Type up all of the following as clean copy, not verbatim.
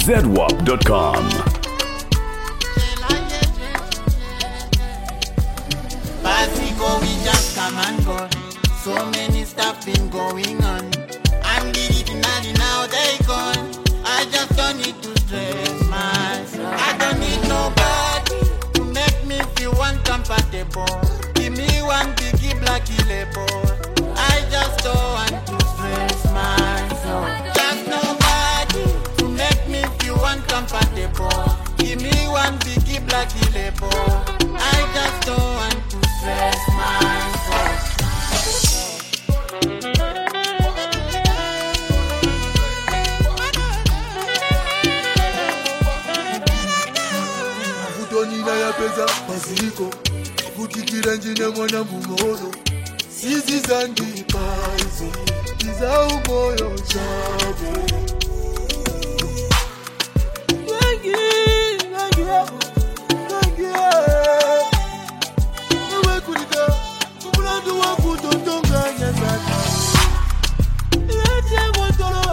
ZWAP.com. Basico, we just come and go. So many stuff been going on. I'm the original, now they gone. I just don't need to stress myself. I don't need nobody to make me feel uncomfortable. Give me one biggie blacky label. I just don't want to stress myself. Just nobody to make me feel uncomfortable. Give me one biggie blacky label. I just don't want to stress myself. Nina ya pesa Basico Kutikira njine mwana mungolo Sisi zandi paisi Iza umoyo chabu Thank you Ewe kulika Kumulando waku tontonga nyazata Leche mwotolo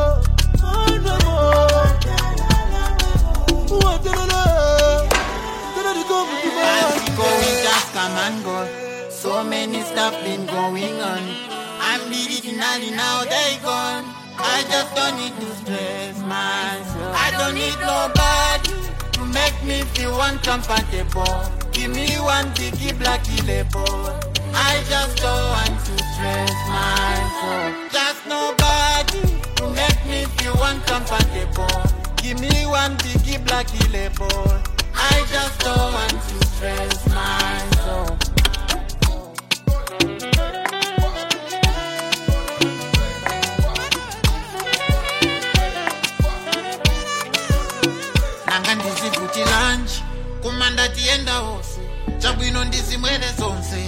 Come and go. So many stuff been going on. I'm the original, now they gone. I just don't need to stress myself. I don't need nobody to make me feel uncomfortable. Give me one biggie blacky label. I just don't want to stress myself. Just nobody to make me feel uncomfortable. Give me one biggie blacky label. I just don't want to stress myself. Nanga ndizivuti lunch kumanda tienda hose chabwino ndizimwere zonse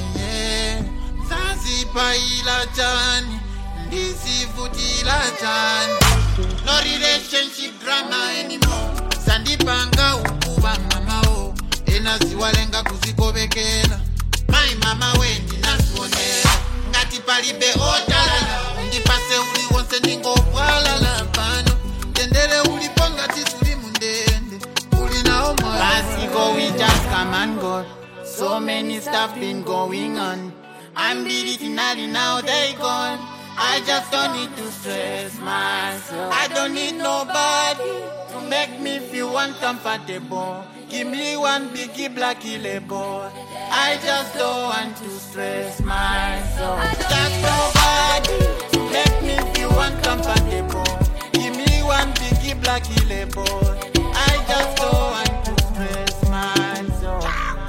zazipaila chani ndizivutila chani. No relationship drama anymore. Sandipanga ukuba mamao enaziwalenga kuzikovekela mai mama wendi nasonela ngati palibe otalala undipase uli wonse ndingopwalala pano tendele ulipo ngati suli mundende uli nao moyo. Basico, we just come and go. So many stuff been going on. I'm the original, now they gone. I just don't need to stress myself. I don't need nobody to make me feel uncomfortable. Give me one biggie blacky label. I just don't want to stress myself. Just nobody to make me feel uncomfortable. Give me one biggie blacky label. I just don't want to stress myself.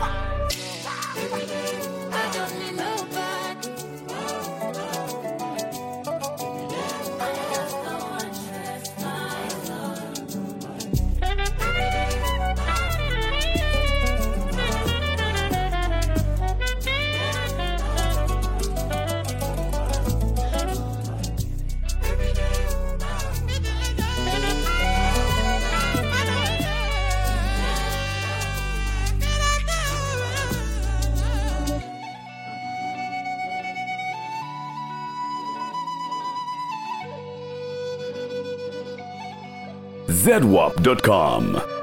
I don't need nobody. ZWAP.com.